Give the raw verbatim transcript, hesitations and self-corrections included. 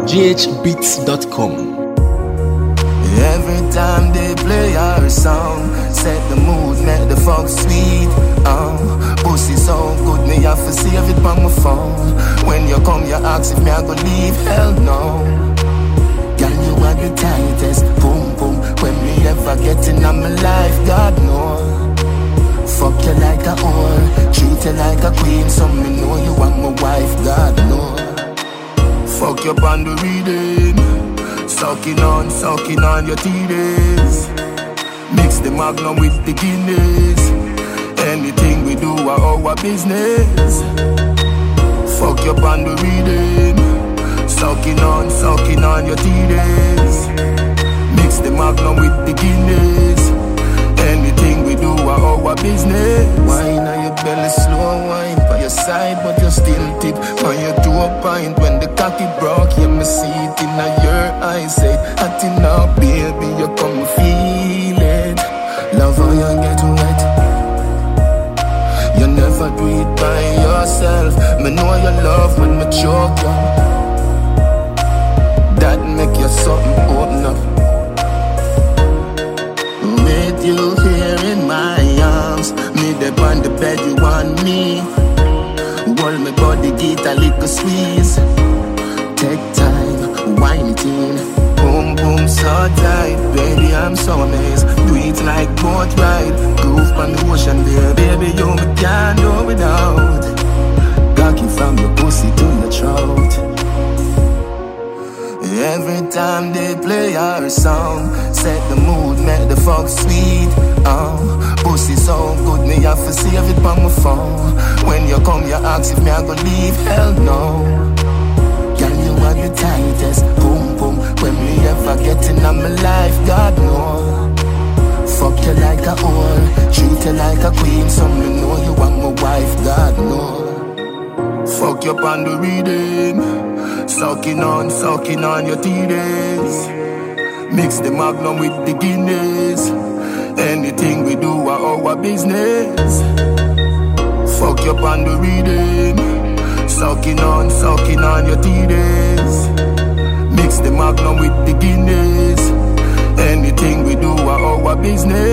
g h beats dot com. Every time they play our song, set the mood, make the fuck sweet. Oh, pussy so good, me have to save it on my phone. When you come, you ask if me I go leave, hell no. Girl, you are the tightest, boom boom. When me ever get in on my life, God knows. Fuck you like a whore, treat you like a queen. So me know you want my wife, God knows. Fuck you on the reading, sucking on, sucking on your titties. Mix the Magnum with the Guinness. Anything we do are our business. Fuck you on the reading, sucking on, sucking on your titties. Mix the Magnum with the Guinness. Anything we do are our business. Wine on your belly, slow wine by your side, but you still tip on your toe pint. When the cocky broke, you me see it in your eyes. Say, hot enough, baby, you come feel it. Love how you get wet. You never do it by yourself. Me know you love when me choke you. That make you something open up. With you here in my arms, me there on the bed, you want me. Hold my body, get a little squeeze. Take time, wine it in. Boom, boom, so tight. Baby, I'm so amazed. Do it like boat ride. Groove on the ocean there. Baby, you me can't do without. Cocky from your pussy to your throat. Every time they play our song, set the mood, make the fuck sweet. Oh, pussy so good, me have to save it on my phone. When you come, you ask if me I go leave, hell no. Girl, you are the tightest, boom boom. When me ever get in on my life, God knows. Fuck you like a whore, treat you like a queen. So me know you want my wife, God knows. Fuck you on the reading, sucking on, sucking on your titties. Mix the Magnum with the Guinness. Anything we do are our business. Fuck you on the reading, sucking on, sucking on your titties. Mix the Magnum with the Guinness. Anything we do are our business.